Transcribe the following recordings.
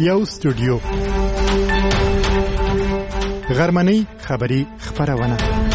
یو استودیو غرمنۍ خبری خبرونه.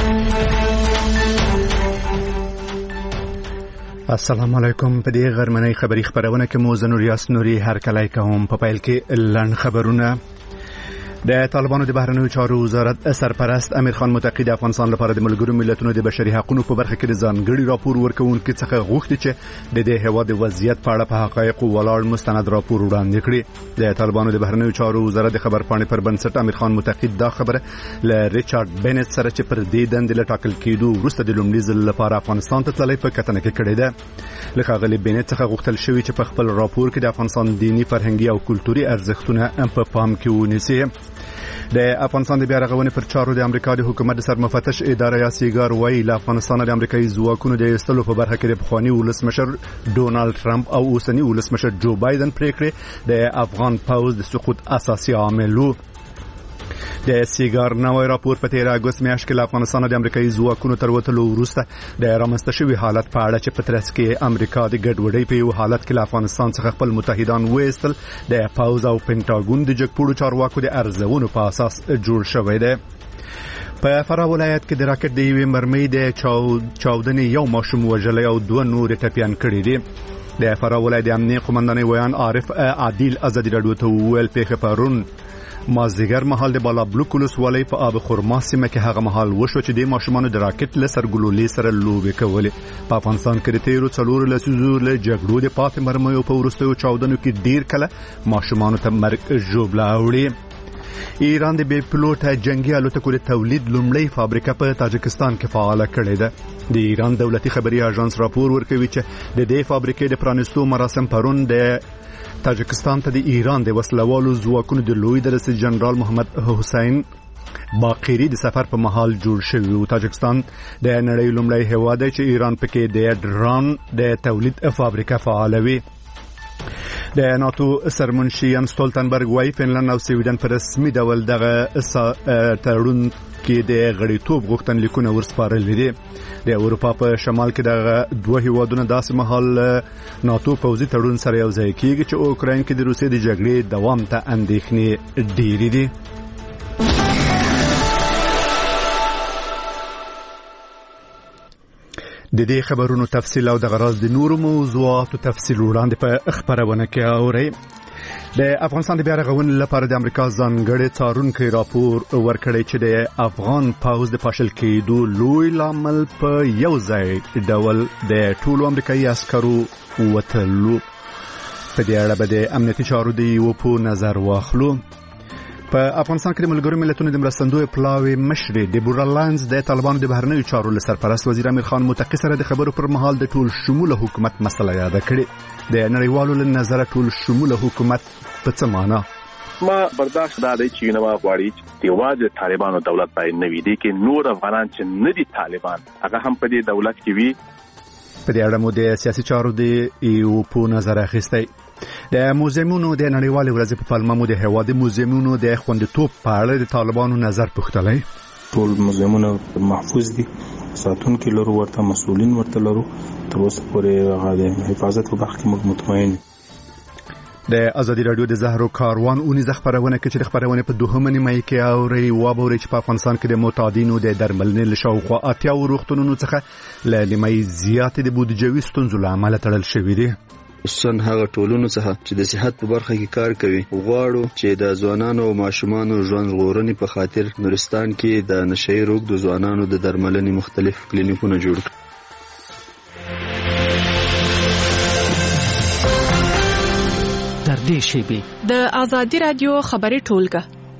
السلام علیکم. په دې غرمنۍ خبری خبرونه کې مو زنوریاس نوري هر کله کوم په پیل کې لړن خبرونه. د طالبانو د بهرنیو چارو وزارت سرپرست امیر خان متقی د افغانستان لپاره د ملګرو ملتونو د بشري حقوقو په برخه کې د ځانګړي راپور ورکوونکي څخه غوښتي چې د دې هیواد د وضعیت په اړه په حقایقو ولاړ مستند راپور وړاندې کړي. د طالبانو د بهرنیو چارو وزارت د خبرپاڼې پر بنسټ امیر خان متقی دا خبره ل ریچارډ بنت سره چې پر دې دندې له ټاکل کېدو وروسته د لومړي ځل لپاره افغانستان ته تللی په کتنه کې کړې ده. له ښاغلي بنت څخه غوښتل شوی چې په خپل راپور کې د افغانستان دینی فرهنګي او کلتوري ارزښتونه په پام کې ونیسي. د افغانستان د بیا رغونې پر چارو د امریکا د حکومت د سرمفتش اداره یا سیګار وایي له افغانستان د امریکایي ځواکونو د ایستلو په برخه کې د پخواني ولسمشر ډونالد ټرمپ او اوسني ولسمشر جو بایدن پریکړې د افغان پوځ د سقوط اساسي عامل وو. د سیګار نوې راپور په 13 اگست میاشت کې له افغانستان د امریکایي ځواکونو تر وتلو وروسته د رامنځته شوي حالت په اړه چې په ترڅ کې امریکا د ګډوډۍ په یو حالت کې له افغانستان څخه خپل متحدان وایستل د پوځ او پینټاګون د جګپوړو چارواکو د ارزونو په اساس جوړ شوی دی. په فراه ولایت کې د راکټ د یوې مرمۍ د چاودنې یو ماشوم وژلی او دوه نور ټپیان کړي دي. د فراه ولایت د امنیه قومندان ویان عارف عادل ازادي راډیو ته وویل پیښه پرون مازدیګر مهال د بالا بلوک ولسوالۍ په آب خرما سیمه کې هغه مهال وشو چې د ماشومانو د راکټ له سرګلولې سره لوبې کولې. په افغانستان کې د تیرو 4 لسیزو له جګړو د پاتې مرمیو په وروستیو چاودنو کې ډیر کله ماشومانو ته مرګ ژوبله اوړي. ایران د بې پلوټه جنگي الوتکو د تولید لومړی فابریکه په تاجکستان کې فعاله کړې ده. د ایران دولتي خبري اژانس راپور ورکوي چې د دې فابریکې د پرانیستو مراسم پرون د تاجکستان ته د ایران د وسلوالو ځواکونو د لوی درجه جنرال محمد حسین باقری د سفر په محل جوړ شوی او تاجکستان د نړۍ لومړی هیواد دی چې ایران پکې د ډرون د تولید فابریکه فعالوي. د ناتو سرمنشي ین ستولتنبرګ وايي فنلند او سویډن په رسمي ډول دغه تړون کې د غړیتوب غوښتنلیکونه ورسپارل دي. د اروپا په شمال کې دغه دوه هیوادونه داسې مهال ناتو پوځي تړون سره یو ځای کېږي چې اوکراین کې د روسیې د جګړې دوام ته اندېښنې ډېرې دي. د دې خبرونو تفصیل او د غراض د نورو موضوعاتو تفصیل وړاندې په خبرونه کې اورئ. د افغانستان د بیا رغونې لپاره د امریکا ځانګړي څارونکي راپور ورکړی چې د افغان پوځ د پاشل کېدو لوی لامل په یو ځای ډول د ټولو امریکایي عسکرو وتلو. په دې اړه به د امنیتي چارو د یو په نظر واخلو. په افغانستان کې د ملګرو ملتونو د مرستندوی پلاوي مشري ډیبورا لانز د طالبانو د بهرنیو چارو له سرپرست وزیر امیر خان متقی سره د خبرو پر مهال د ټول شموله حکومت مسله یاد کړې. د نړیوالو له نظر ټول شموله حکومت په څه معنا؟ ما برداشت دادی چې نو غواړي چې واځي طالبانو دولت پای نه وي دي کې نور افغانان چې نه دي طالبان هغه هم په دې دولت کې وي. په دې اړه مو د سیاسي چارو د یو په نظر اخیستی. د موزیمونو د نړیوالې ورځې په پلمه مو د هیواد موزیمونو د خوندیتوب په اړه د طالبانو نظر پوښتلی. ټول موزیمونه محفوظ دي، ساتونکي لرو، ورته مسؤلین ورته لرو، تر اوسه پورې هغه د حفاظت په برخه کې موږ مطمئن یو. د ازادي رادیو د زهرو کاروان اونیزه خبرونه کې چې خبرونه په دوهمه نیمه کې اوري وابوري چې په افغانستان کې د معتادینو د درملنې له شاوخوا 80 روغتونونو څخه له نیمه زیاتې د بودیجوي ستونزو له امله تړل شوې دي. خصوصا هغه ټولنو څخه چې د صحت په برخه کې کار کوي غواړو چې د ځوانانو او ماشومانو ژوند ژغورنې په خاطر نورستان کې د نشئی روغ د ځوانانو د درملنې مختلف کلینیکونه جوړ کړي. در دې شیبې د ازادي رادیو خبري ټولګه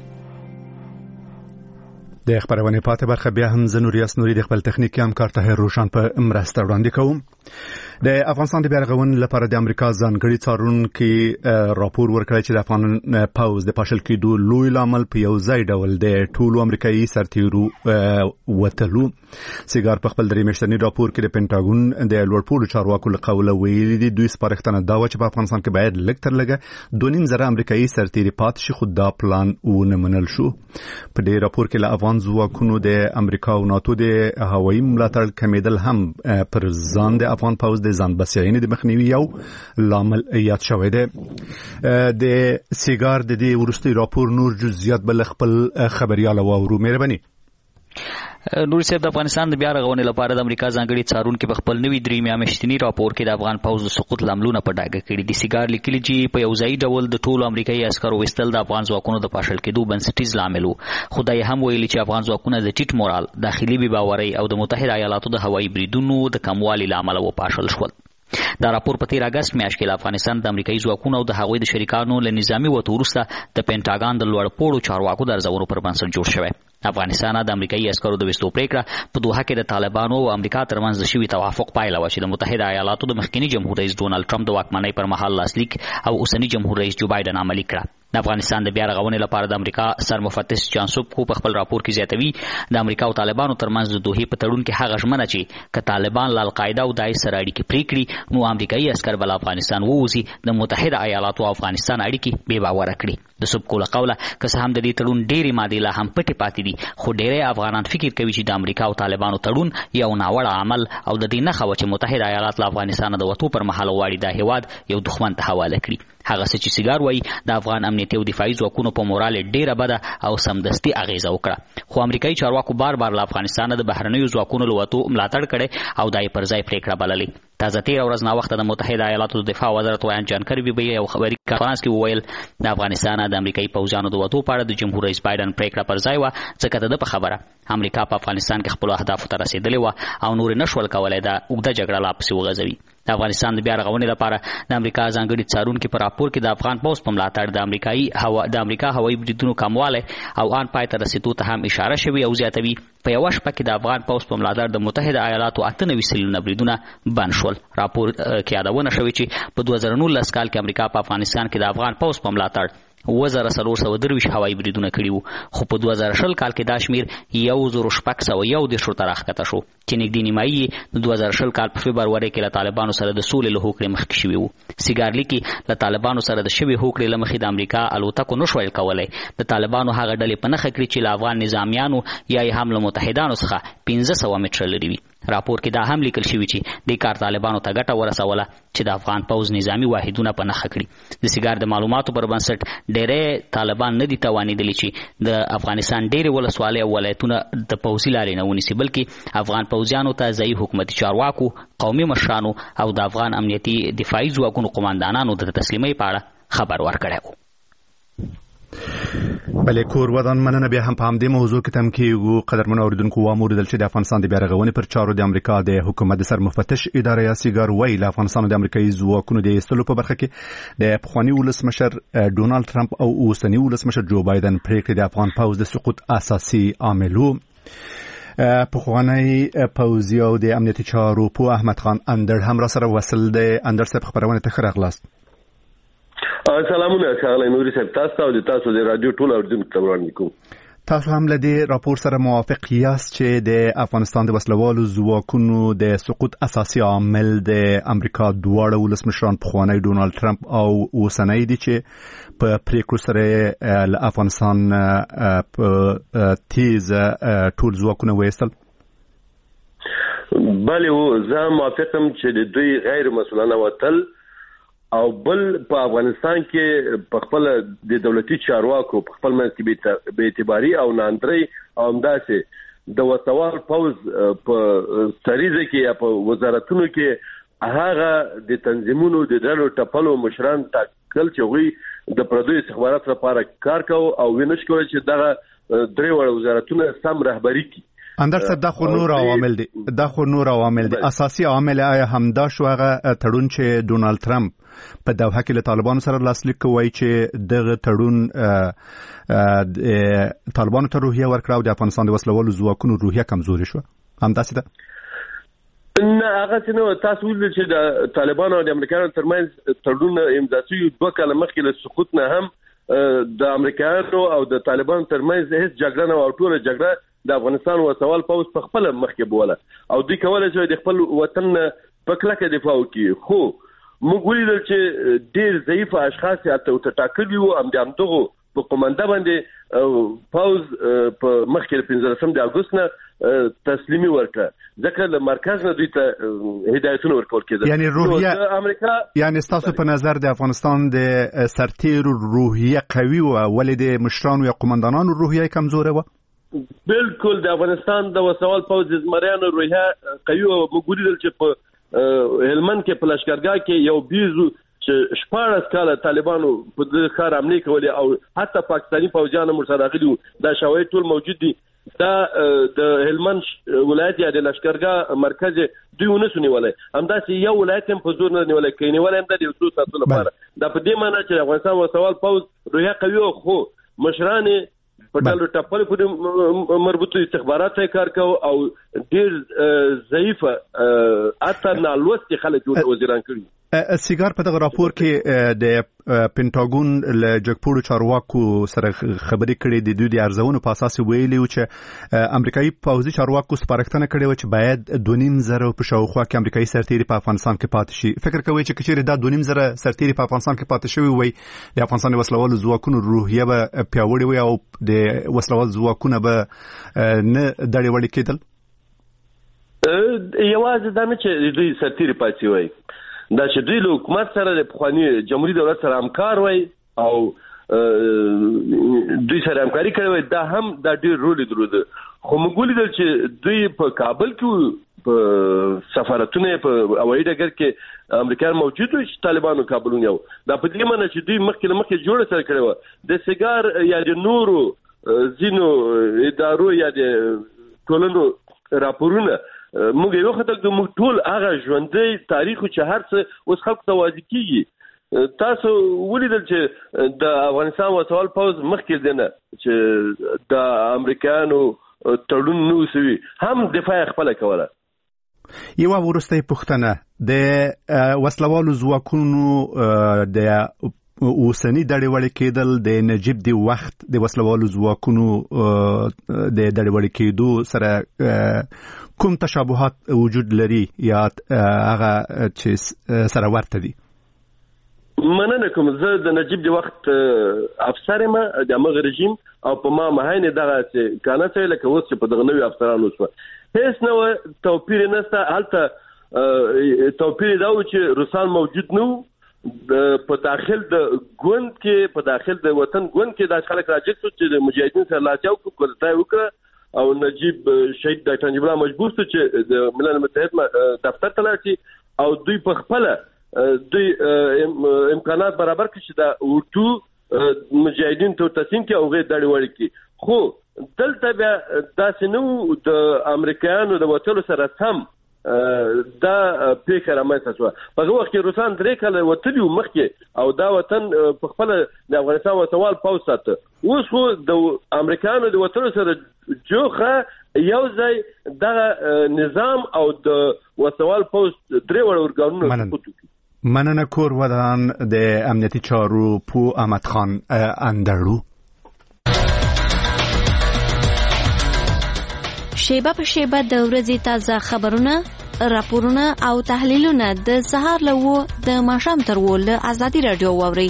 د خبرونه پاتې برخه بیا هم زنوریاس نوري د خپل تخنیکی همکار طاهر روشن په مرسته وړاندې کوم. د افغانستان د بیا رغونې لپاره د امریکا ځانګړي څارونکي راپور ورکړی چې د افغان پوځ د پاشل کېدو لوی لامل په یو ځای ډول د ټولو امریکایي سرتیرو وتلو. سیګار په خپل درې میاشتني راپور کې د پینټاګون د لوړپوړو چارواکو له قوله ویلي دي دوی سپارښتنه دا و چې په افغانستان کې باید لږ تر لږه 2.5 امریکایي سرتیري پاتې شي، خو دا پلان ونه منل شو. په دې راپور کې له افغان ځواکونو د امریکا او ناتو د هوایي ملاتړ کمیدل هم پر ځان د افغان پوځ د ځان بسیاینې د مخنیوي یو لامل یاد شوی دی. د سیګار د دې وروستي راپور نور جزئیات بل خپل خبريال واورو. مهرباني. نور صاحب، د افغانستان د بیا رغونې لپاره د امریکا ځانګړي څارونکي په خپل نوي درې میاشتني راپور کې د افغان پوځ د سقوط لاملونه په ډاګه کړي دي. سیګار لیکلي چې په یو ځای ډول د ټولو امریکایي عسکرو وستل د افغان ځواکونو د پاشل کېدو بنسټیز لامل و. خو دا یې هم ویلي چې افغان ځواکونه د ټیټ مورال، داخلي بې باورۍ او د متحده ایالاتو د هوایي بریدونو د کموالي له امله وپاشل شول. دا راپور په 13 اگست میاشت کې د افغانستان د امریکایي ځواکونو او د هغوی د شریکانو له نظامي وتو وروسته د پینټاګان د لوړپوړو چارواکو د ارزونو پر بنسټ جوړ شوی. افغانستان د امریکایي عسکرو د وستو پریکړه په دوحه کې د طالبانو او امریکا ترمنځ د شوي توافق پایله وه چې د متحده ایالاتو د مخکني جمهور رئیس ډونالډ ټرمپ د واکمنۍ پر مهال لاسلیک او اوسني جمهور رئیس جو بایدن عملي کړه. د افغانستان د بیا رغونې لپاره د امریکا سرمفتش جانسوب کو په خپل راپور کې زیاتوي د امریکا او طالبانو ترمنځ د دوحې په تړون کې هغه ژمنه چې که طالبان له القاعده او داعش سره اړیکې پرې کړي نو امریکایي عسکر به له افغانستان ووځي د متحده ایالاتو او افغانستان اړیکې بې باوره کړي. د سوبکو له قوله که څه هم د دې تړون ډېرې مادې لا هم پټې پاتې دي، خو ډېری افغانان فکر کوي چې د امریکا او طالبانو تړون یو ناوړه عمل او د دې نښه وه چې متحده ایالات له افغانستانه د وتو پر مهال غواړي دا هېواد یو دښمن ته حواله کړي. هغه څه چې سیګار وایي د افغان امنیتي او دفاعي ځواکونو په مورال ډېره بده او سمدستي اغیزه وکړه. خو امریکایي چارواکو بار بار له افغانستانه د بهرنیو ځواکونو له وتو ملاتړ کړی او دا یې پر ځای پرېکړه بللې. تازه تېره ورځ ناوخته د متحده ایالاتو د دفاع وزارت ویان جان کربي به یو خبري کانفرنس کې وویل د افغانستانه د امریکایي پوځیانو د وتو په اړه د جمهور رئیس بایدن پرېکړه پر ځای وه، ځکه د ده په خبره امریکا په افغانستان کې خپلو اهدافو ته رسېدلې وه او نور نشول کولی دا اوږده جګړه لا پسې وغځوي. د افغانستان د بیا رغونې لپاره د امریکا ځانګړي څارونکي په راپور کې د افغان پوځ په ملاتړ د امریکا هوایي بریدونو کموالی او آن پای ته رسېدو ته هم اشاره شوې او زیاتوي په یوه شپه کې د افغان پوځ په ملاتړ د متحده ایالاتو 98 سلونه بریدونه بند شول. راپور کې یادونه شوې چې په 2019 کال کې امریکا په افغانستان کې د افغان پوځ په ملاتړ 1423 هوایي بریدونه کړي وو، خو په 2020 کال کې دا شمیر 1601 ته راښکته شو چې نږدې نیمایي د 2020 کال په فبروري کې له طالبانو سره د سولې له هوکړې مخکې شوي وو. سیګار لیکي له طالبانو سره د شوې هوکړې له مخې د امریکا الوتکو نشول کولی د طالبانو هغه ډلې په نښه کړي چې له افغان نظامیانو یا یې هم له متحدانو څخه 1500 متره لرې وي. راپور کې دا هم لیکل شوي چې دې کار طالبانو ته ګټه ورسوله چې د افغان پوځ نظامي واحدونه په نښه کړي. د سیګار د معلوماتو پر بنسټ ډېری طالبان نه دي توانېدلي چې د افغانستان ډېرې ولسوالۍ او ولایتونه د پوځي لارې نه ونیسي، بلکې افغان پوځیانو ته ځایي حکومتي چارواکو، قومي مشرانو او د افغان امنیتي دفاعي ځواکونو قماندانانو د تسلیمۍ په اړه خبر ورکړی و. بله کور ودان مننه. بیا هم په همدې موضوع کې تم کېږو. قدرمنو اورېدونکو واوریدل چې د افغانستان د بیا رغونې پر چارو د امریکا د حکومت د سرمفتش اداره یا سیګار وایي له افغانستان د امریکایي ځواکونو د ایستلو په برخه کې د پخواني ولسمشر ډونالډ ټرمپ او اوسني ولسمشر جو بایدن پرېکړې د افغان پوځ د سقوط اساسي عامل و. پخوانی پوځي او د امنیتي چارو په احمد خان اندړ هم را سره وصل دی. اندړ صاحب خبرونه ته ښه راغلاست. سلامونه ښاغلی نوري صاحب، تاسو ته او د تاسو د رادیو ټول اورېدونکو ته وړاندې کوم. تاسو هم له دې راپور سره موافق یاست چې د افغانستان د وسلوالو ځواکونو د سقوط اساسي عامل د امریکا دواړه ولسمشران پخوانی ډونالډ ټرمپ او اوسنی دي چې په پریکړو سره له افغانستان په تیز ټول ځواکونه وایستل؟ بله، زه موافقم چې د دوی غیر مسؤلانه وتل او بل په افغانستان کې په خپل د دولتي چارواکو په خپل منځ کې بې اعتباري او ناندرۍ او همداسې د وسوال پوځ په سریزه کې یا په وزارتونو کې هغه د تنظیمونو د ډلو ټپلو مشران ټاکل چې هغوی د پردیو استخباراتو لپاره کار کوي او وینش کوي چې دغه درې وړه وزارتونه سم رهبري کوي. اندر صاحب دا خو نور عوامل دي. اساسي عامل آیا همدا شو هغه تړون چې ډونالډ ټرمپ په دوحه کې له طالبانو سره لاسلیک کوي چې دغه تړون طالبانو ته روحیه ورکړه او د افغانستان د وسلوالو ځواکونو روحیه کمزوري شو؟ همداسې ده؟ نه، هغه څه نه. تاسو ویل چې د طالبانو او د امریکایانو ترمنځ تړون امضا شوی 2 کاله مخکې له سقوط نه هم د امریکایانو او د طالبانو ترمنځ هیڅ جګړه نه او ټوله جګړه د افغانستان وسوال پوځ په خپل مخکې بوله او دوی کولای شي د خپل وطن په کلکه دفاع وکړي. خو موږ ولیدل چې ډېر ضعیف اشخاص ته ټاکلي وو هم د همدغو په قومنده باندې پاوز په مخکې 15 د اگست نه تسلیمي ورکړه ځکه له مرکز نه دوی ته هدایتونه ورکول کېدل. یعنی روحیه امریکا یعنی تاسو په نظر د افغانستان د سرتیرو روحیه قوي و ولې د مشرانو یا قومندانانو روحیه کمزوره و؟ بالکل د افغانستان د وسوال پوځ زمریانو روحیه قوي او وګوریدل چې په هلمند کې په لشکرګاه کې یو بیزو چې 14 کاله طالبانو په د ښار حمله کولې او حتی پاکستاني فوجیان مرسته راغلي دا شواهد ټول موجود دي. دا د هلمند ولایت یا د لشکرګاه مرکز دوی ونسو نیولای همداسې یو ولایت هم په زور نه نیولای کوي نیولای هم د یو څو ساتلو لپاره. دا په دې معنی چې افغانستان وسوال پوځ روحیه قوي او خو مشران په ټولو ټاپل په مربوطه استخبارات کار کوي او ډیر ضعیفه اته نالوستي خلک وزیران کړي. سیګار په دغه راپور کې د پینټاګون له جګپوړو چارواکو سره خبرې کړې د دوی د ارزونو په اساس ویلي و چې امریکایي پوځي چارواکو سپارښتنه کړې و چې باید 2.5 په شاوخوا کې امریکایي سرتیري په افغانستان کې پاتې شي. فکر کوي چې کچېرې دا 2.5 سرتیري په افغانستان کې پاتې شوی وي د افغانستان وسلوالو ځواکونو روحیه به پیاوړې وي او د وسلوال ځواکونه به نه دړې وړې کېدل. یوازې دا نه چې دوی سرتیري پاتې وي دا چې دوی له حکومت سره د پخواني جمهوریت دولت سره همکار وي او دوی سره همکاري کړې وي دا هم دا ډېر رول درلود. خو موږ ولیدل چې دوی په کابل کې په سفارتونه په هوایي ډګر کې امریکایان موجود وي چې طالبانو کابل ونیو. دا په دې معنی چې دوی مخکې جوړه سره کړې وه د سیګار یا د نورو ځینو ادارو یا د ټولنو راپورونه موږ یو خدای د موږ ټول هغه ژوندۍ تاریخ چې هر څه اوس خلکو ته واضح کیږي. تاسو ولیدل چې د افغانستان وسوال پوځ مخکې دنه چې د امریکایانو تړون نو سوي هم دفاع خپل کوله. یو ورسته پښتنه د وسلوالو ځواکونو د اوسنی دړې وړې کېدل د نجیب دی وخت د وسلوالو ځواکونو د دړې وړې کېدو سره کوم تشابهات وجود لري یا هغه چې سره ورته دي؟ مننه کوم. زه د نجیب دی وخت افسر یم د هغه رژیم او په ما مهاینه دغه چې کانه څه لکه اوس چې په دغه نوې افسرانو شو هیڅ نو توپیر نشته. هلته توپیر دا و چې روسان موجود نو په داخل د ګوند کې په داخل د وطن ګوند کې د خلک راځي چې مجاهدین سره لاچاو کوي وکړه او نجیب شهید ډاکټر نجیب الله مجبور شو چې د ملل متحد دفتر ته لاړ شي او دوی په خپل دوی امکانات برابر کړي چې دا ورټو مجاهدین ته تسلیم کړي او غیر دړي وړي کړي. خو دلته بیا داسې نو د امریکایانو د وټلو سره سم دا پیښه رامنځته شوه. په هغه وخت کې روسان 3 کاله وتلي مخکې او دا وطن په خپل د افغانستان وسوال پوځ ساته. اوس خو د امریکایانو د وټلو سره جوخه یو ځای د نظام او د وسوال پوځ 3 وړ ورګانونه کوي. مننه کور ودان د امنیتي چارو پو احمد خان اندرو. شیبه په شیبه د ورځې تازه خبرونه، راپورونه او تحلیلونه د سهار له 9 د ماښام تر 10 له ازادي رادیو واورئ.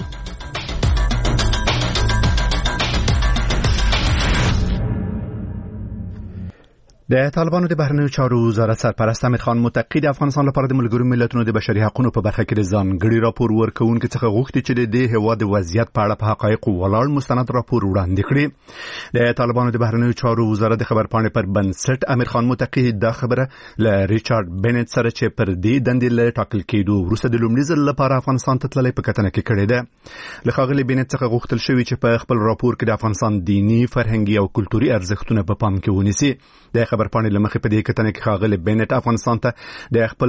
د طالبانو د بهرنیو چارو وزارت سرپرست امیر خان متقی د افغانستان لپاره د ملګرو ملتونو د بشري حقوقو په برخه کې د ځانګړي راپور ورکوونکي څخه غوښتي چې د هیواد د وضعیت په اړه په حقایقو ولاړ مستند راپور وړاندې کړي. د طالبانو د بهرنیو چارو وزارت د خبرپاڼې پر بنسټ امیر خان متقی دا خبره له ریچارډ بینټ سره چې پر دې دندې له ټاکل کېدو وروسته د لومړي ځل لپاره افغانستان ته تللی په کتنه کې کړې ده. له ښاغلي بینټ څخه غوښتل شوی چې په خپل راپور کې د افغانستان دینی، فرهنګي او کلتوري ارزښتونه په پام کې ونیسي. د خبرپاڼې له مخې کتنه کې ښاغلي بینټ افغانستان ته د خپل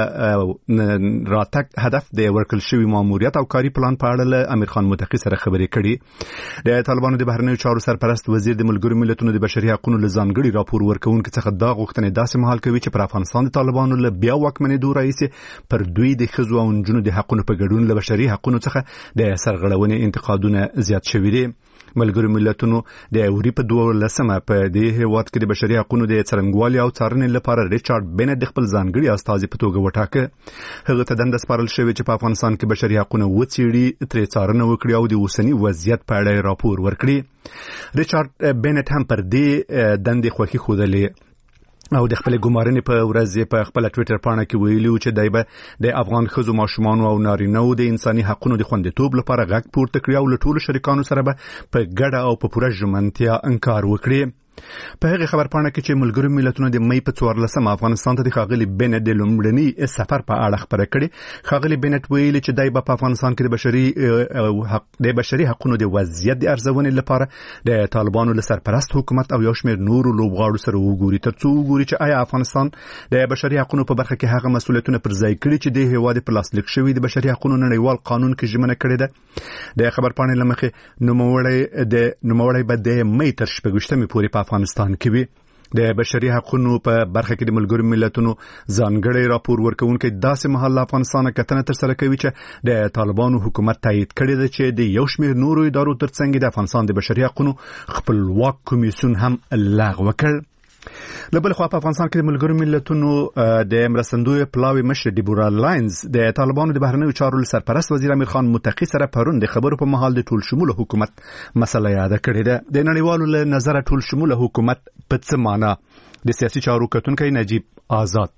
راتګ هدف د ورکل شوی ماموریت او کاری پلان په اړه له امیر خان متقی سره خبرې کړي. د طالبانو د بهرنیو چارو سرپرست وزیر د ملګرو ملتونو د بشري حقوقو له ځانګړي راپور ورکوونکي څخه دا غوښتنه داسې مهال کوي چې پر افغانستان د طالبانو له بیا واکمنېدو راهیسې پر دوی د ښځو او نجونو د حقوقو په ګډون له بشري حقوقو څخه د سرغړونې انتقادونه زیات شوي دي. ملګرو ملتونو د اروپا 12 په دې هیواد کې د بشري حقوقو د څرنګوالي او څارنې لپاره ریچارډ بینټ د خپل ځانګړي استازي په توګه وټاکه. هغه ته دنده سپارل شوې چې په افغانستان کې بشري حقوقو وڅېړي، ترې څارنه وکړي او د اوسني وضعیت په اړه راپور ورکړي. ریچارډ بینټ هم پر دې دندې خوښي ښودلې او د خپل ګمارنې په ورځ په خپل ټوئیټر باندې کې ویلي چې دایبه د افغان ښځو ماشومان او نارینه‌و د انساني حقوقو د خوندیتوب لپاره غږ پورته کړی او له ټولو شریکانو سره به په ګډه او په پوره ژمنتیا انکار وکړي. په هغه خبر پاڼه کې چې ملګرو ملتونو د مې په 14 افغانستان ته د ښاغلي بینټ د لومړني سفر په اړه خبره کړې. ښاغلي بینټ ویلي چې دای په افغانستان کې د بشري حقوقو د وضعیت د ارزونې لپاره د طالبانو له سرپرست حکومت او یو شمېر نورو لوبغاړو سره وګوري ترڅو وګوري چې آیا افغانستان د بشري حقوقو په برخه کې هغه مسؤلیتونه پر ځای کړي چې د هیواد په لاس لیک شوی د بشري حقوقو نړیوال قانون کې ژمنه کړې ده. د خبر پاڼې لمخې نوموړی به د مې تر 28 پورې په افغانستان کې وي. د بشري حقوقو په برخه کې د ملګرو ملتونو ځانګړي راپور ورکونکي داسې مهال افغانستان کتنه تر سره کوي چې د طالبانو حکومت تایید کړی دی چې د یو شمېر نورو ادارو ترڅنګ د افغانستان د بشري حقوقو خپلواک کمیسیون هم لغوه کړ. له بل خوا په افغانستان کې د ملګرو ملتونو د مرستندوی پلاوي مشر ډیبورا لاینز د طالبانو د بهرنیو چارو سرپرست وزیر امیر خان متقی سره پرون د خبرو په مهال د ټول شموله حکومت مسله یاد کړې ده. د نړیوالو له نظر ټول شموله حکومت په څه معنی؟ د سیاسي چارو کتونکي نجیب آزاد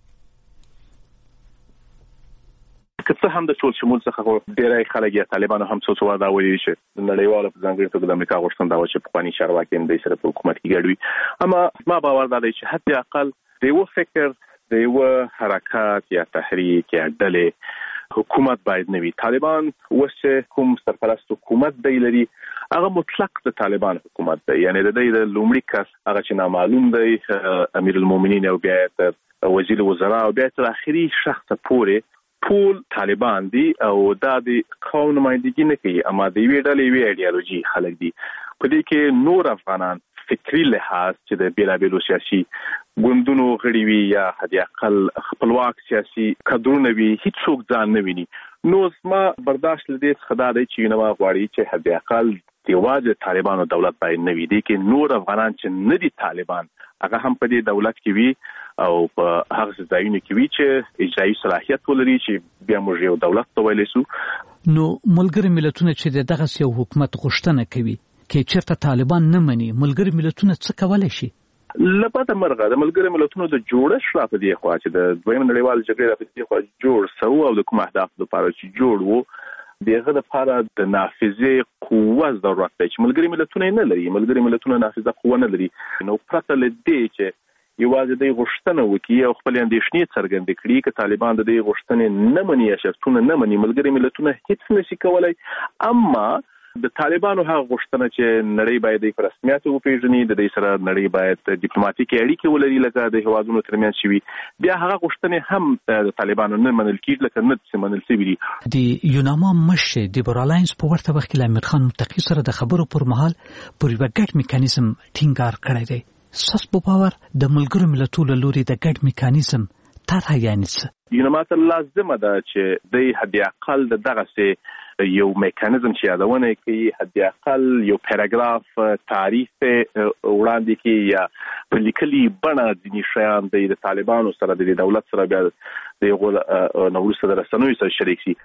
که څه هم د ټول شمول څخه ډېری خلک یا طالبانو هم څه څه دا وایي چې نړیوال په ځانګړي توګه د امریکا غوښتنه دا و چې پخواني چارواکي هم د سره په حکومت کې ګډوي. اما ما باور دا دی چې حتی اقل د یو فکر د یو حرکت یا تحریک یا ډلې حکومت باید نه وي. طالبان اوس کوم سرپرست حکومت دی لري هغه مطلق د طالبان حکومت دی، یعنی د دې د لومړي کس هغه چې نامعلوم دی امیر المؤمنین او بیا تر وزیر وزرا او بیا تر اخري شخص پورې ټول طالبان دي او دا د قوم نمائندګي نه کوي، اما د یوې ډلې وی ایډیالوژي خلک دي. په دې کې نور افغانان فکری لحاظ چې د بیلابیلو سیاسي ګوندونو غړي وي یا حتی اقل خپلواک سیاسي کډرونه وي هیڅ څوک ځان نه ویني. نو زما برداشت لدې څخه دا دی چې نو غواړي چې حتی اقل دیواز طالبانو دولت باید نه وي. دي کې نور افغانان چې نه دي طالبان هغه هم په دې دولت کې وي او په هغه ځایونو کې وي چې اجرایي صلاحیت ولري چې بیا موږ یو دولت ته ویلی سو. نو ملګري ملتونه چې دغه یو حکومت غوښتنه کوي کې چیرته طالبان نه مني، ملګري ملتونه څه کولای شي؟ لپاره مرغه د ملګري ملتونو د جوړښت را په دې خوا چې د دویم نړیوال جګړې را په دې خوا جوړ سو او د کوم اهداف لپاره چې جوړ وو دغه لپاره د نافذه قوت ضرورت دی چې ملګري ملتونه نه لري. ملګري ملتونه نافذه قوه نه لري. نو پرته لدې چې یوازې د غوښتنه وکړي او خپل اندېښنې څرګندې کړي چې طالبان د دې غوښتنې نه مني یا شرطونه نه مني، ملګري ملتونه هیڅ نشي کولای. اما د طالبانو هغه غوښتنه چې نړۍ باید په رسمیت وپیژني، د دې سره نړۍ باید ډیپلوماټیکي اړیکې ولري لکه د هیوادونو ترمنځ شوي، بیا هغه غوښتنې هم د طالبانو نه منل کیږي لکه نه چې منل شوي دي. د یوناما مشر ډیبورا لاینز په ورته وخت کې امیر خان متقی سره د خبرو پر مهال پر یو ګډ میکانیزم ټینګار کړی دی. ساس په باور د ملګرو ملتونو لوري د ګډ میکانیزم طرح یعنی څه؟ یوناما ته لازمه ده چې د حد اقل دغه یو میکانیزم چې یادونه کوي حد اقل یو پاراګراف تعریف وړاندې کوي یا په لیکلي بڼه ځینې شیان د طالبانو سره د دولت سره بیا د یو نوروز سره رسنوي سره شریک شي.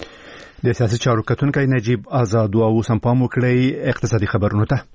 د سیاسي چارو کتونکي نجیب آزاد او سم پام وکړي اقتصادي خبرونه ته.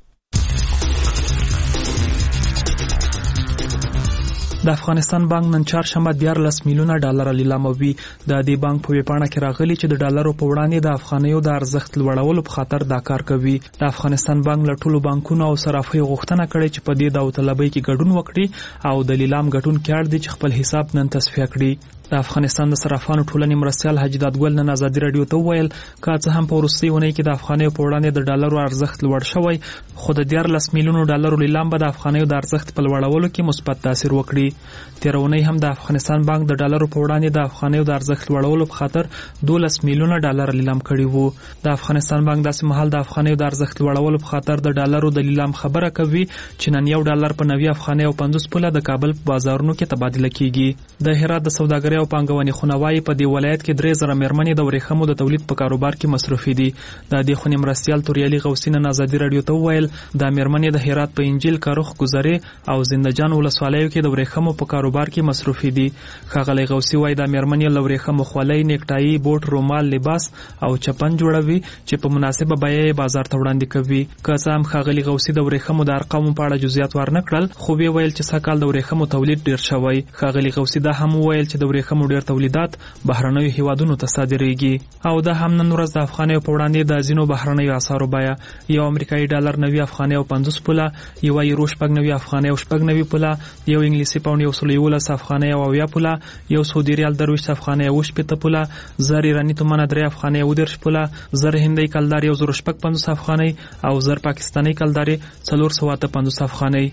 د افغانستان بانک نن چهارشنبه 14 میلیونه ډالر لیلاموي. د دې بانک په ویبپاڼه کې راغلي چې د ډالرو په وړاندې د افغانیو د ارزښت لوړولو په خاطر دا کار کوي. د افغانستان بانک له ټولو بانکونو او صرافیو غوښتنه کړې چې په دې داوطلبۍ کې ګډون وکړي او د لیلام ګټونکي اړ دي چې خپل حساب نن تصفیه کړي. د افغانستان د صرافانو ټولنې مرستیال حاجی دادګل نن ازادي رادیو ته وویل که څه هم په وروستۍ اونۍ کې د افغانیو په وړاندې د ډالرو ارزښت لوړ شوی، خو د 14 میلیونو ډالرو لیلام به د افغانیو د ارزښت په لوړولو کې مثبت تاثیر وکړي. تیر اونۍ هم د افغانستان بانک د ډالرو په وړاندې د افغانیو د ارزښت لوړولو په خاطر 12 میلیونه ډالر لیلام کړي وو. د افغانستان بانک داسې مهال د افغانیو د ارزښت لوړولو په خاطر د ډالرو د لیلام خبره کوي چې نن یو ډالر په 90 افغانۍ او 50 پوله د کابل په بازارونو کې تبادله کیږي. د هرات د سوداګرۍ او او پانګونې خونه وايي په دې ولایت کې 3000 میرمنې د ورېښمو د تولید په کاروبار کې مصروفي دي. د دې خونې مرستیال توریالي غوثي نن ازادي رادیو ته وویل د میرمنې د هرات په انجیل کاروخ ګذرې او زندهجان ولسوالیو کې د ورېښمو په کاروبار کې مصروفي دي. ښاغلی غوثي وایي د میرمنې له ورېښمو خولۍ، نیکټایي، بوټ، رومال، لباس او چپن جوړوي چې په مناسبه بیه یې بازار ته وړاندې کوي. که څه هم ښاغلي غوثي د ورېښمو د ارقامو په اړه جزئیات ورنه کړل، خو ویې ویل چې سږ کال د ورېښمو تولید ډېر شوی. ښاغلي غوثي دا هم وویل چې د ورېښمو ډېر تولیدات بهرنیو هیوادونو ته صادریږي. او دا هم نن ورځ د افغانیو په وړاندې د ځینو بهرنیو اسعارو بیه یو امریکایي ډالر 90 افغانۍ او 50 پوله، یو یورو 90 افغانۍ او 90 پوله، یو انګلیسي پاونډ 111 افغانۍ او 90 پوله، یو سعودي ریال 20 افغانۍ او 80 پوله، زر ایرانی تومانه 3 افغانۍ او 10 پوله، زر هندۍ کلدار 1.50 افغانۍ او زر پاکستاني کلدار 450 افغانۍ.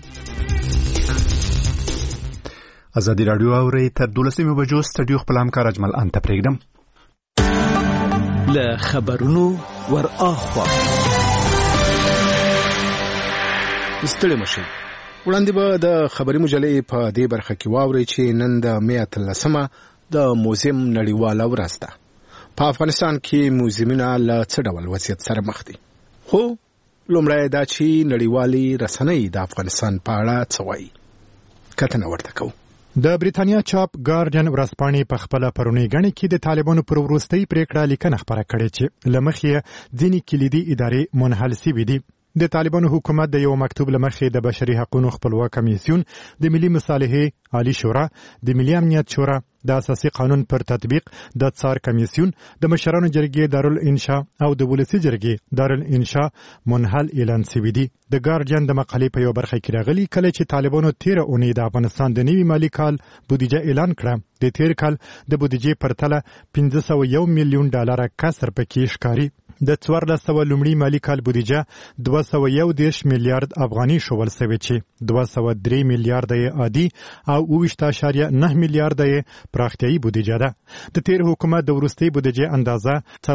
ازادي رادیو اوري تر 12 بجو استډیو خپل همکار اجمل انت پرېږدم له خبرونو ور اخوا ستړي مشه. وړاندې به د خبري مجلې په دې برخه کې واوري چې نن د مې 13مه د موزیم نړیواله ورځ ده. په افغانستان کې موزیمونه له څه ډول وضعیت سره مخ دي؟ خو لومړی دا چې نړیوالي رسنۍ د افغانستان په اړه څه وایي. کتنه ورته کوو. د بریتانیا چاپ ګارډین ورځپاڼې په خپل پرونی غني کې د طالبانو پر وروستۍ پریکړه لیکنه خبره کړې چې لمخې ځینې کلیدي ادارې منحل شوې دي. د طالبانو حکومت د یو مکتوب لمخې د بشري حقوقو خپلواک کمیسیون، د ملي مصالحې عالی شورا، د ملي امنیت شورا، د اساسي قانون پر تطبیق د څار کمیسیون، د مشرانو جرګې دارالانشا او د ولسی جرګې دارالانشا منحل اعلان شوي دي. د ګارډین د مقالې په یو برخه کې راغلي کله چې طالبانو 13 اونۍ د افغانستان د نوي مالی کال بودیجه اعلان کړه، د تیر کال د بودیجې پرتله 501 میلیون ډالر کسر پکې ښکاري. د 1400 لومړي مالی کال بودیجه 211 میلیارډ افغاني شول سوي چې 203 میلیارډ یې عادي او 20.9 میلیارډ یې پراختیايي بودیجه ده. د تیر حکومت د وروستي بودیجې اندازه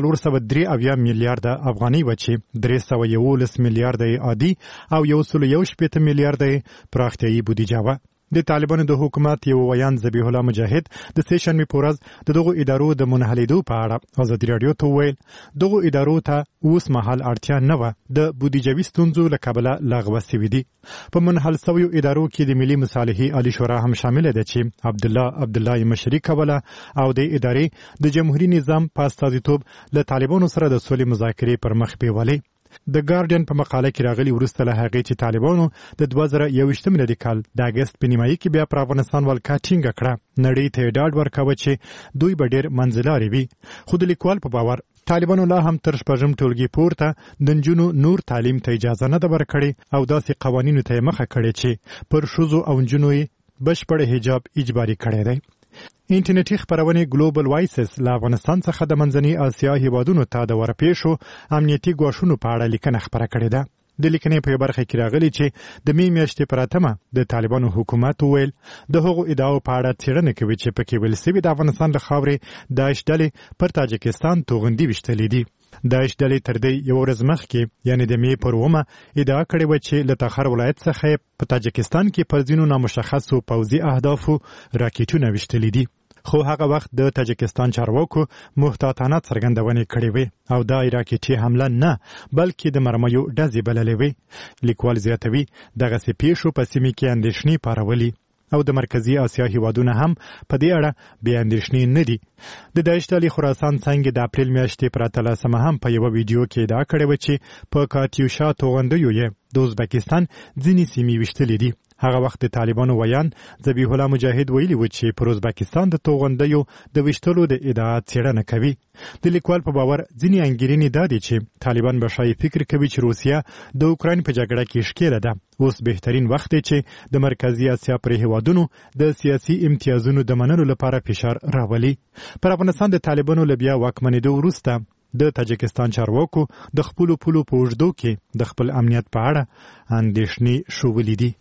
403 میلیارډ افغاني و چې 311 میلیارډ یې عادي او 118 میلیارډ یې پراختیايي بودیجه و. د طالبانو د حکومت یو ویان ذبیح الله مجاهد د سه شنبه په ورځ دغه ادارو د منحلېدو په اړه ازادي رادیو ته ویل دغه ادارو ته اوس مهال اړتیا نه و، د بودیجوي ستونزو له کبله لغوه شوې دي. په منحل شویو ادارو کې د ملي مصالحې عالی شورا هم شامل ده چې عبدالله مشري کوله او د ادارې د جمهوریت نظام په استازیتوب له طالبانو سره د سولې مذاکرې پر مخ بیولې. د ګارډین په مقاله کې راغلي وروسته له هغې چې طالبانو د 2021 میلادي کال د اګست په نیمایي کې بیا پر افغانستان ولکه ټینګه کړه، نړۍ ته ډاډ ورکاوه چې دوی به ډېر منځلاري وي. خو د لیکوال په باور طالبانو لا هم تر شپږم ټولګي پورته د نجونو نور تعلیم ته اجازه نه ده ورکړې او داسې قوانینو ته یې مخه کړې چې پر ښځو او نجونو یې بشپړ حجاب اجباري کړی دی. انټرنیټي خبرونه ګلوبل وایسز له افغانستان څخه د منځنۍ اسیا هیوادونو ته د ورپېښو امنیتي ګواښونو په اړه لیکنه خبره کړې ده. د لیکنې په برخه کې راغلي چې د می میاشتې پر 8 د طالبانو حکومت ویل د هغو ادعاو په اړه څېړنه کوي چې پکې ویل شوي د افغانستان له خاورې داعش ډلې پر تاجکستان توغندي وشتلې دي. داعش ډلې تر دې یو ورځ مخکې یعنی د می پر 9 ادعا کړې و چې له تخار ولایت څخه په تاجکستان کې پر ځینو نامشخصو پوځي اهدافو راکېټونه وشتلې دي. خو هغه وخت د تاجکستان چارواکو محتاطانه څرګندونې کړې وې او دا راکېټي حمله نه بلکې د مرمیو ډزې بللې وې. لیکوال زیاتوي دغسې پیښو په سیمه کې اندېښنې پارولي او د مرکزی اسیا هیوادونه هم په دې اړه بې اندېښنې نه دي. د داعش ډلې خراسان څنګه د اپریل میاشتې پر 13 هم په یو ویډیو کې ادعا کړې و چې په کاتیوشا توغندیو یې د ازبکستان ځینې سیمې وشتلې دي. هغه وخت د طالبانو ویان ذبیح الله مجاهد ویلي و چې پر ازبکستان د توغندیو د وشتلو د ادعا څېړنه کوي. د لیکوال په باور ځینې انګیرنې دا دي چې طالبان به شاید فکر کوي چې روسیه د اوکراین په جګړه کې ښکېله ده. اوس بهترین وخت دی چې د مرکزی اسیا پر هیوادونو د سیاسي امتیازونو د منلو لپاره فشار راولي. پر افغانستان د طالبانو له بیا واکمنېدو وروسته د تاجکستان چارواکو د خپلو پولو په اوږدو کې د خپل امنیت په اړه اندېښنې ښودلې دي.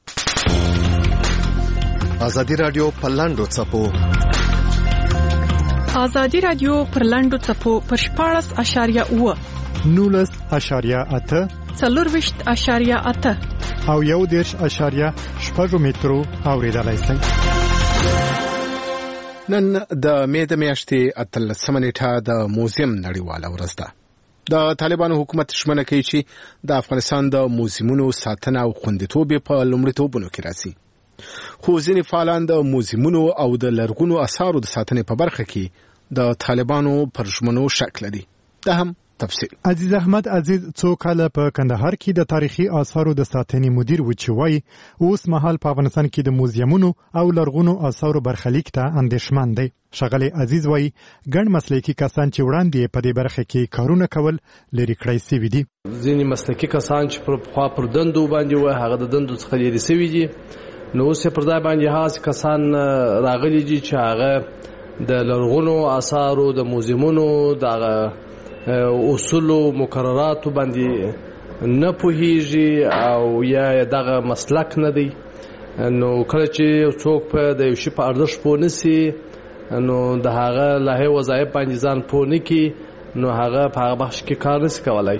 ازادي رادیو پر لاندو څپو ازادي رادیو پر لاندو څپو پر 14.8 19.8 24.8 او 1.6 مترو اوریدلای شئ. نن د مې د میاشتې 18 نیټه د موزیم نړیواله ورځ ده. د طالبانو حکومت شمنه کوي چې د افغانستان د موزیمونو ساتنه او خوندیتوب په لومړیتوبونو کې راځي. خو ځینې فعالان د موزیمونو او د لرغونو اثارو د ساتنې په برخه کې د طالبانو پر ژمنو شک لري. دا هم تفصیل. عزیز احمد عزیز څو کاله په کندهار کې د تاریخي آثارو د ساتنې مدیر و چې وایي اوس مهال په افغانستان کې د موزیمونو او لرغونو آثارو برخلیک ته اندېښمن دی. ښاغلی عزیز وایي ګڼ مسلکي کسان چې وړاندې په دې برخه کې کارونه کول لرې کړی سوي دي. ځینې مسلکي کسان چې په پخوا پر دندو باندې وای هغه د دندو څخه لرې سوي دي. نو اوس پر ځای باندې هغه کسان راغلي دي چې هغه د لرغونو آثارو د موزیمونو د اصول او مقررات باندې نه پوهیږي او یا دغه مسلک نه دی. نو کله چې څوک په د یو شی په ارزښت پوه نسی نو د هغه له وظایف باندې ځان پوه نه کی نو هغه په هغه بخش کې کار نشي کولای.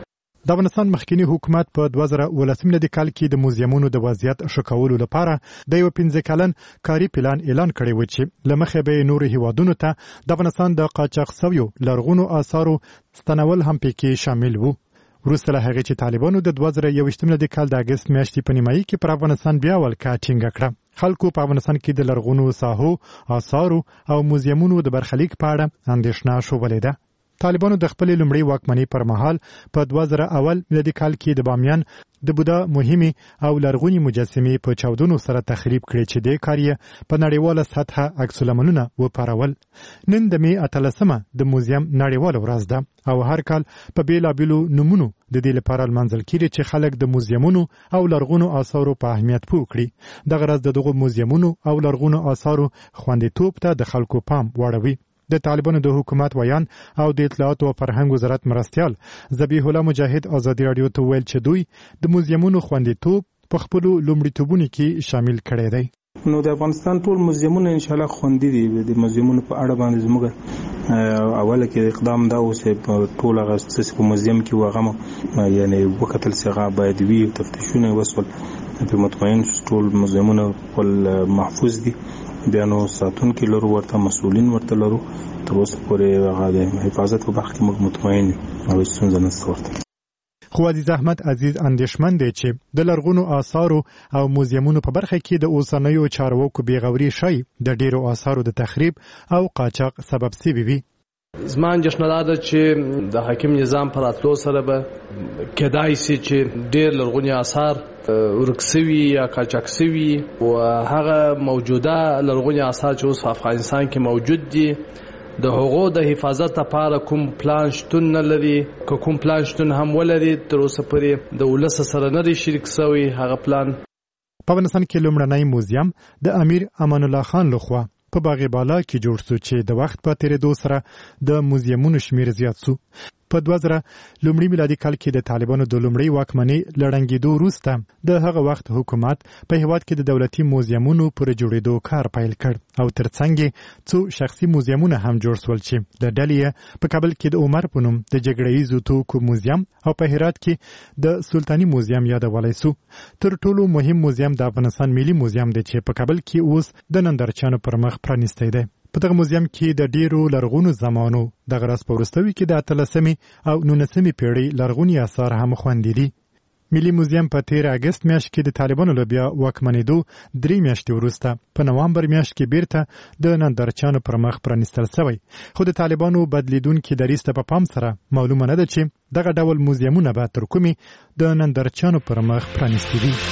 د افغانستان مخکنی حکومت په 2018 کال کې د موزیمونو د وضعیت ښه کولو لپاره د یو 15 کلن کاري پلان اعلان کړی و چې لمخه به نور هیوادونو ته د افغانستان د قاچاق سویو لرغونو آثارو ستنول هم پکې شامل وو. وروسته له هغې چې طالبانو د 2021 کال د اگست میاشتې په نیمایي کې پر افغانستان بیا ولکه ټینګه کړه. خلکو په افغانستان کې د لرغونو ساحو آثارو او موزیمونو د برخلیک په اړه اندېښنه شوبلې ده. طالبانو د خپل لومړی واکمنۍ پر مهال په 2001 میلادي کال کې د بامیان د بودا مهمه او لرغونی مجسمې په چاودنو سره تخریب کړي چې د کاریه په نړیواله سطحه عکس العملونه وپارول. نن د مې 18 د موزیم نړیواله ورځ ده او هر کال په بیلابیلو نمونو د دې لپاره لمانځل کیږي چې خلک د موزیمونو او لرغونو آثارو په اهمیت پوه کړي. دغه ورځ دغه موزیمونو او لرغونو آثارو خوندیتوب ته د خلکو پام واړوي. د طالبانو د حکومت ویان او د اطلاعات او فرهنګ وزارت مرستیال ذبیح الله مجاهد ازادي رادیو ته ویل چې دوی د موزیمونو خوندیتوب په خپل لومړیتوبونو کې شامل کړي دي. نو د افغانستان ټول موزیمونه ان شاء الله خوندي دي. د موزیمونو په اړه باندې زموږ اوله کې اقدام دا اوسه په ټول هغه په موزیم کې وغه یعنی وکتل څنګه باید وی تفتیشونه وسول په مطمئن ټول موزیمونه ول محفوظ دي. بیا نو ساتون کې لرو ورته مسؤلین ورته لرو تر اوسه پورې هغه د حفاظت په برخه کې موږ مطمئن او څنګه نشته ورته. خو عزیز احمد عزیز اندېښمن دی چې د لرغونو آثارو او موزیمونو په برخه کې د اوسنیو چارواکو بیغوري شي د ډیرو آثارو د تخریب او قاچاق سبب سوي وي. زما اندېښنه دا ده چې د حاکم نظام پر راتلو سره به کېدای شي چې ډېر لرغوني آثار ورک سوي یا قاچاق سوي او هغه موجوده لرغوني آثار چې اوس په افغانستان کې موجود دي د هغو د حفاظت لپاره کوم پلان شتون نه لري. که کوم پلان شتون هم ولري تر اوسه پورې د ولس سره نه دی شریک شوی هغه پلان. په افغانستان کې لومړنی موزیم د امیر امان الله خان لخوا په باغ بالا کې جوړ شو چې د وخت په تیریدو سره د موزیمونو شمیر زیات شو. په 2000 میلادي کال کې د طالبانو د لومړی واکمنۍ لړنګېدو وروسته د هغه وخت حکومت په هیواد کې د دولتي موزیمونو پر جوړېدو کار پیل کړ او ترڅنګ څو شخصي موزیمونه هم جوړ شول چې د ډلې په کابل کې د عمر په نوم د جګړه ییزو توکو موزیم او په هرات کې د سلطاني موزیم یادولی سو. تر ټولو مهم موزیم د افغانستان ملي موزیم دی چې په کابل کې اوس د نندارچیانو پر مخ پرانیستی دی. په دغه موزیم کې د ډیرو لرغونو زمانو د غرس په وروستوي کې د 18 او 19 پیړۍ لرغوني آثار هم خوندي دي. ملي موزیم په 13 اگست میاشت کې د طالبانو له بیا واکمنېدو 3 میاشتې وروسته په نوامبر میاشت کې بیرته د نندارچیانو پر مخ پرانیستل شوی. خو د طالبانو بدلیدونکي دریځ ته په پام سره معلومه نه ده چې دغه ډول موزیمونه به تر کومې د نندارچیانو پر مخ پرانیستي دي.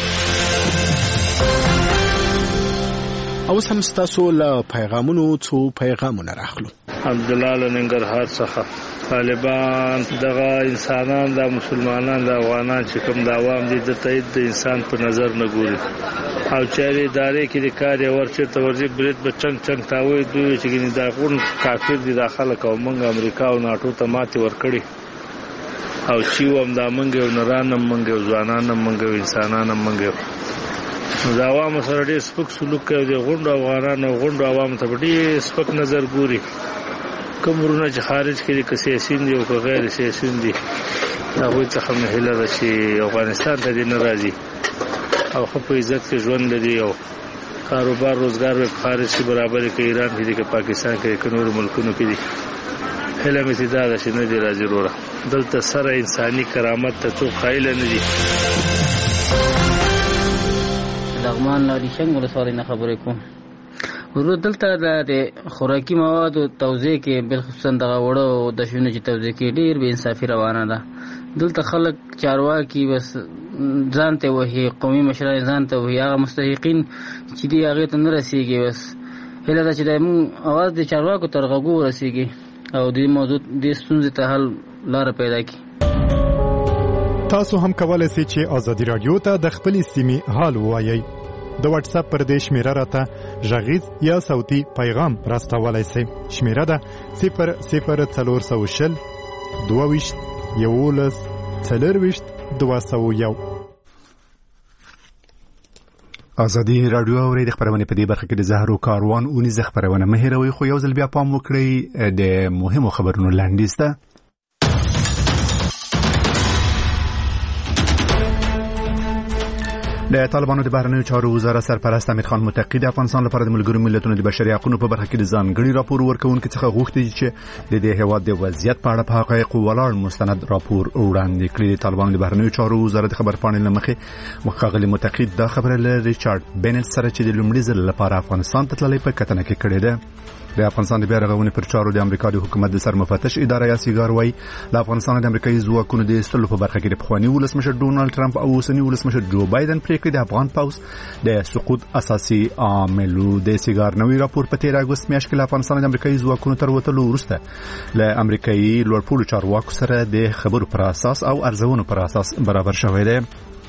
اوس هم ستاسو له پیغامونو څو پیغامونه راخلو. عبدالله له ننګرهار څخه طالبان دغه انسانان د مسلمانان د افغانان چې کوم د عوام دي د تایید د انسان په نظر نه ګوري او چاري ادارې کې د کار ورچته ورځي برید به څنګه تاوي دوی چې ګنې دا غون کافر دي داخله کوم امریکا او ناتو ته ماتي ورکړي او چې هم د منګو نرانم منګو ځوانانم منګو انسانانم منګو د عوامو سره ډېر سپک سلوک کوي. د غونډو افغانانو غونډو عوامو ته ډېر سپک نظر ګوري. کوم ورونه چې خارج کې د سیاسي دي او غیر سیاسي دي هغوی څخه مې هیله ده چې افغانستان ته دې نه راځي او خو په عزت کې ژوند لري او کاروبار روزګار به خارج شي برابر کې ایران کې کې پاکستان کې نور ملکونو کې دي هله مې دا د شنه دي راځي وروره دلته سره انساني کرامت ته څو قایل نه دي لغمان لري څنګه ولسوالۍ نه خبرې کوم ورو دلته د خوراکي موادو توزیع کې بالخصوصا دغه وړو د شنو چې توزیع کې ډیر به انصافي روانه ده دلته خلک چارواکي بس ځان ته وهي قومي مشران ځان ته وهي هغه مستحقین چې دی هغه ته نه رسیږي بس هله دا چې د اواز د چارواکو تر غوږو رسیږي او د موضوع د ستونزې ته حل لار پیدا کړي تاسو هم کولای شئ چې ازادي رادیو ته د خپل استماعي حال ووایئ د واتس اپ پر دې شمیره راته غږیز یا صوتي پیغام راستولای شئ شمیره ده 00420 22 11 4 ازادي رادیو اوري د خبرونه په دې برخه کې د زهرو کاروان اونې ز خبرونه مهیروي خو یو ځل بیا پام وکړئ د مهمو خبرونو لاندې سته د طالبانو د بهرنیو چارو وزارت سرپرست امیر خان متقی د افغانستان لپاره د ملګرو ملتونو د بشري حقوقو په برخه کې د ځانګړي راپور ورکونکو څخه غوښتي چې د دې هیواد د وضعیت په اړه په حقایق ولاړ مستند راپور وړاندې کړي. طالبانو د بهرنیو چارو وزارت خبر پاڼې لمخې مخاغلی متقی دا خبره له ریچارډ بینټ سره چې د لومړي ځل لپاره افغانستان ته تللی په کتنه کې کړې ده. د افغانستان د بیا رغونې پر چارو د امریکا د حکومت د سرمفتش اداره یا سیګار وای د افغانستان د امریکایي ځواکونو د استلو په برخه کې د پخوانی ولسمشر ډونالد ټرمپ او اوسنی ولسمشر جو بایدن پریکړه د افغان پوز د سقوط اساسي عاملو د سیګار نوې راپور په 13 اگست میاشت کې د افغانستان د امریکایي ځواکونو تر وتلو وروسته له امریکایي لوړپوړو چارواکو سره د خبرو پر اساس او ارزونو پر اساس برابر شوی دی.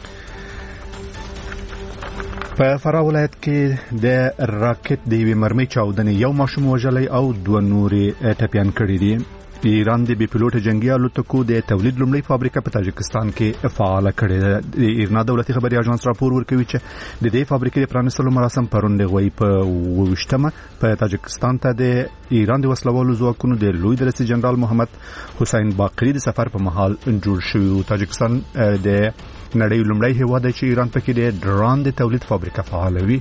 په فراه ولایت کې د راکټ د یوې مرمۍ چاودنې یو ماشوم وژلی او دوه نورې ټپیان کړي دي. ایران د بي پيلوټ جنگي الوتکو د تولید لومړی فابریکه په تاجکستان کې فعال کړې ده. د ایرنا دولتي خبري اژانس راپور ورکوي چې د دې فابریکې د پرانیستلو مراسم پرون د غوي په 28مه په تاجکستان ته د ایران د وسلوالو ځواکونو د لوی درسي جنرال محمد حسین باقری د سفر په مهال جوړ شوی. تاجکستان د نړۍ لومړی هیواد چې ایران پکې د ډرون د تولید فابریکه فعالوي.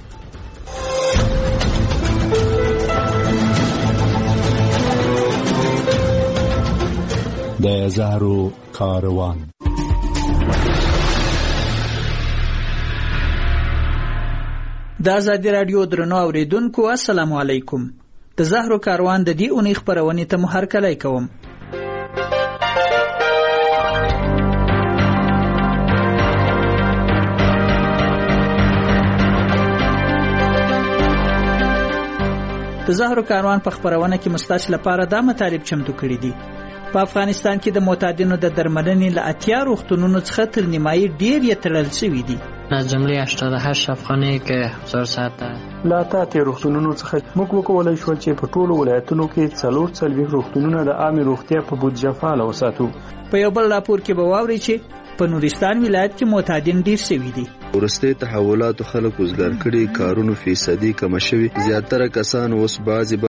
د زهرو کاروان د ازادي رادیو درنو اوریدونکو السلام علیکم. د زهرو کاروان د دې اونۍ خبرونه ته هرکلی کوم. د زهرو کاروان په خبرونه کې مستاش لپاره دا مطالب چمتو کړی دي. په افغانستان کې د معتادینو د درملنې له اتیا روغتونونو څخه تر نیمایي ډیر یې تړل شوي دي. از جمله 88 افغانۍ که 1000 ساعته لا اتیا روغتونونو څخه موږ وکولای شو چې په ټولو ولایتونو کې 440 روغتونونه د عامه روغتیا په بودجه فعال وساتو. په یو بل راپور کې به واورئ چې په نورستان ولایت کې معتادین ډیر شوي دي. ورسته تحولاتو خلک وزګار کړي، کارونو فیصدي کم شوي، زیاتره کسان اوس بعضی